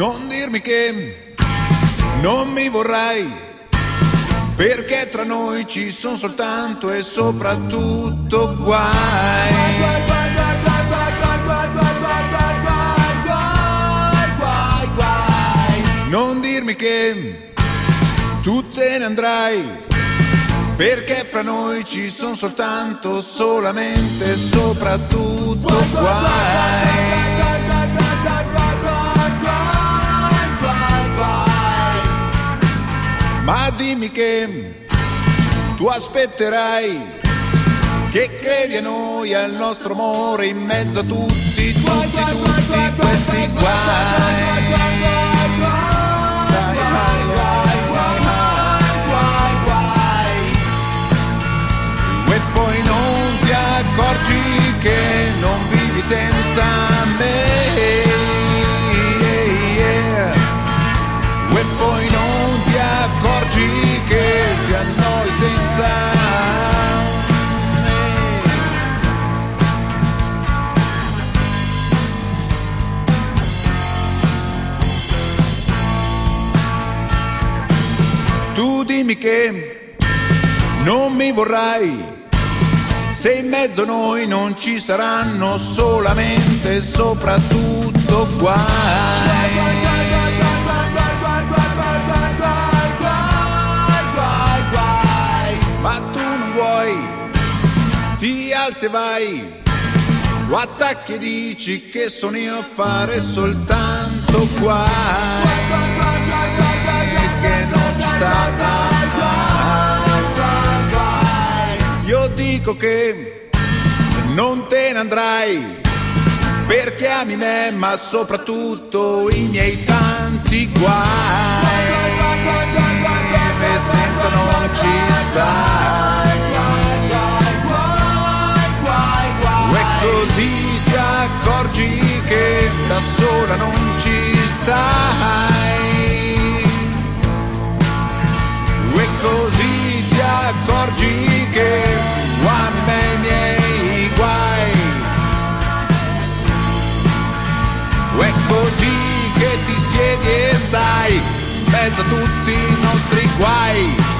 Non dirmi che non mi vorrai, perché tra noi ci sono soltanto e soprattutto guai. Non dirmi che tu te ne andrai, perché fra noi ci sono soltanto, solamente e soprattutto guai. Ma dimmi che tu aspetterai, che credi a noi, al nostro amore, in mezzo a tutti questi guai. E poi non ti accorgi che non vivi senza me. E poi non ti accorgi che ti annoi senza me. Tu dimmi che non mi vorrai, se in mezzo a noi non ci saranno solamente e soprattutto guai. Ma tu non vuoi, ti alzi e vai, lo attacchi e dici che sono io a fare soltanto guai, che non ci sta. Io dico che non te ne andrai, perché ami me, ma soprattutto i miei tanti guai, e senza non ci stai. E così ti accorgi che da sola non ci stai. E così ti accorgi che ami me i miei guai. È così che ti siedi e stai in mezzo a tutti i nostri guai.